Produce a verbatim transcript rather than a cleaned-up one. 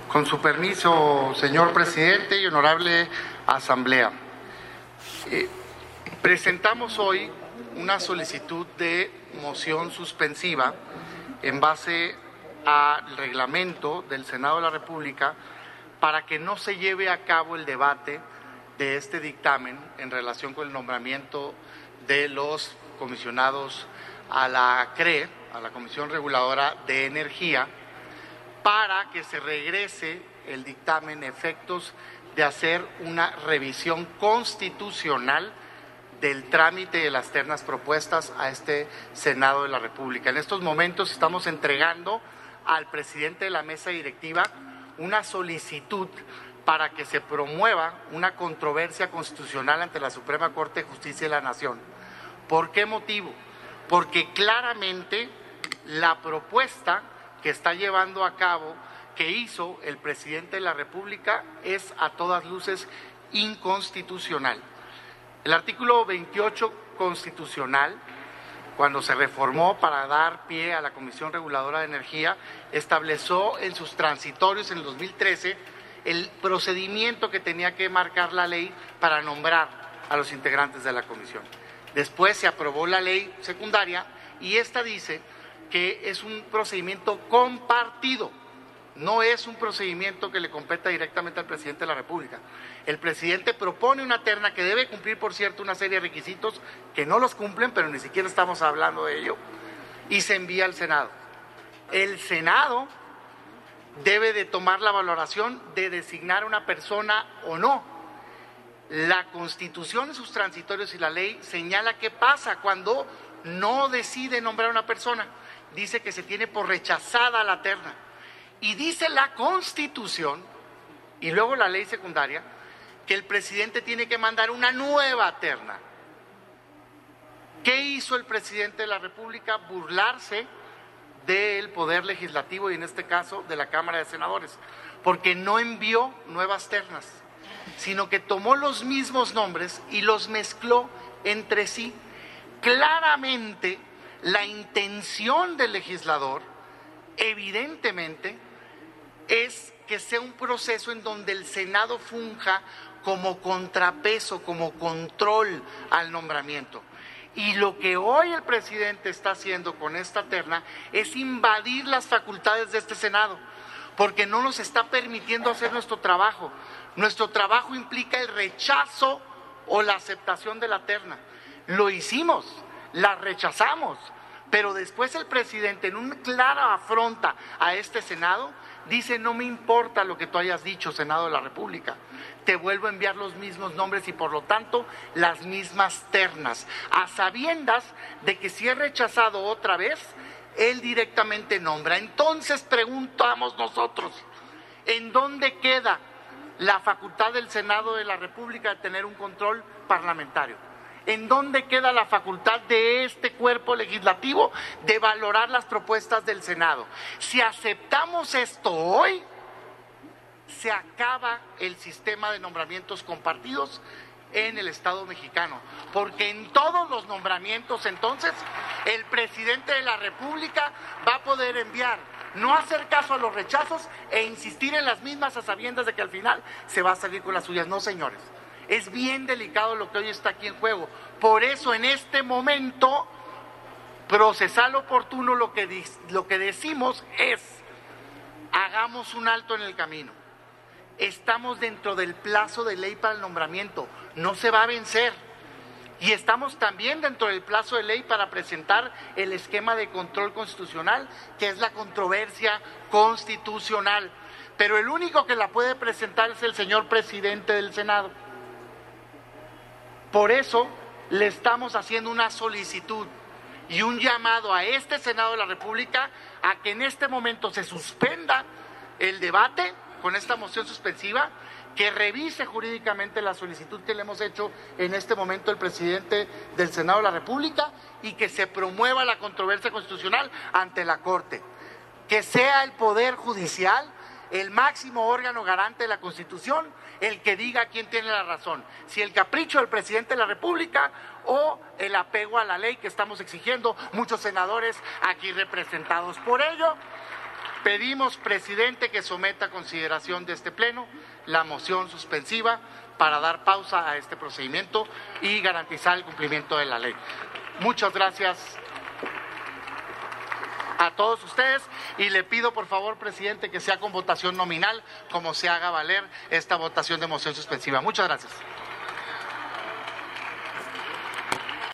Con su permiso, señor presidente y honorable asamblea, eh, presentamos hoy una solicitud de moción suspensiva en base al reglamento del Senado de la República para que no se lleve a cabo el debate de este dictamen en relación con el nombramiento de los comisionados a la C R E, a la Comisión Reguladora de Energía, para que se regrese el dictamen a efectos de hacer una revisión constitucional del trámite de las ternas propuestas a este Senado de la República. En estos momentos estamos entregando al presidente de la mesa directiva una solicitud para que se promueva una controversia constitucional ante la Suprema Corte de Justicia de la Nación. ¿Por qué motivo? Porque claramente la propuesta que está llevando a cabo, que hizo el presidente de la República, es a todas luces inconstitucional. El artículo veintiocho constitucional, cuando se reformó para dar pie a la Comisión Reguladora de Energía, estableció en sus transitorios en el dos mil trece el procedimiento que tenía que marcar la ley para nombrar a los integrantes de la comisión. Después se aprobó la ley secundaria y esta dice que es un procedimiento compartido, no es un procedimiento que le competa directamente al presidente de la República. El presidente propone una terna que debe cumplir, por cierto, una serie de requisitos que no los cumplen, pero ni siquiera estamos hablando de ello, y se envía al Senado. El Senado debe de tomar la valoración de designar a una persona o no. La Constitución en sus transitorios y la ley señala qué pasa cuando no decide nombrar a una persona. Dice que se tiene por rechazada la terna. Y dice la Constitución, y luego la ley secundaria, que el presidente tiene que mandar una nueva terna. ¿Qué hizo el presidente de la República? Burlarse del Poder Legislativo y en este caso de la Cámara de Senadores, porque no envió nuevas ternas, sino que tomó los mismos nombres y los mezcló entre sí. Claramente, la intención del legislador, evidentemente, es que sea un proceso en donde el Senado funja como contrapeso, como control al nombramiento. Y lo que hoy el presidente está haciendo con esta terna es invadir las facultades de este Senado, porque no nos está permitiendo hacer nuestro trabajo. Nuestro trabajo implica el rechazo o la aceptación de la terna. Lo hicimos, la rechazamos, pero después el presidente, en una clara afronta a este Senado, dice: no me importa lo que tú hayas dicho, Senado de la República, te vuelvo a enviar los mismos nombres y por lo tanto las mismas ternas, a sabiendas de que si es rechazado otra vez, él directamente nombra. Entonces preguntamos nosotros, ¿en dónde queda la facultad del Senado de la República de tener un control parlamentario? ¿En dónde queda la facultad de este cuerpo legislativo de valorar las propuestas del Senado? Si aceptamos esto hoy, se acaba el sistema de nombramientos compartidos en el Estado mexicano, porque en todos los nombramientos entonces el presidente de la República va a poder enviar, no hacer caso a los rechazos e insistir en las mismas a sabiendas de que al final se va a salir con las suyas. No, señores. Es bien delicado lo que hoy está aquí en juego. Por eso, en este momento procesal oportuno, lo que, lo que decimos es: hagamos un alto en el camino. Estamos dentro del plazo de ley para el nombramiento, no se va a vencer. Y estamos también dentro del plazo de ley para presentar el esquema de control constitucional, que es la controversia constitucional. Pero el único que la puede presentar es el señor presidente del Senado. Por eso le estamos haciendo una solicitud y un llamado a este Senado de la República a que en este momento se suspenda el debate con esta moción suspensiva, que revise jurídicamente la solicitud que le hemos hecho en este momento el presidente del Senado de la República y que se promueva la controversia constitucional ante la Corte. Que sea el Poder Judicial el máximo órgano garante de la Constitución el que diga quién tiene la razón, si el capricho del presidente de la República o el apego a la ley que estamos exigiendo muchos senadores aquí representados. Por ello, Pedimos, presidente, que someta a consideración de este pleno la moción suspensiva para dar pausa a este procedimiento y garantizar el cumplimiento de la ley. Muchas gracias a todos ustedes y le pido, por favor, presidente, que sea con votación nominal, como se haga valer esta votación de moción suspensiva. Muchas gracias.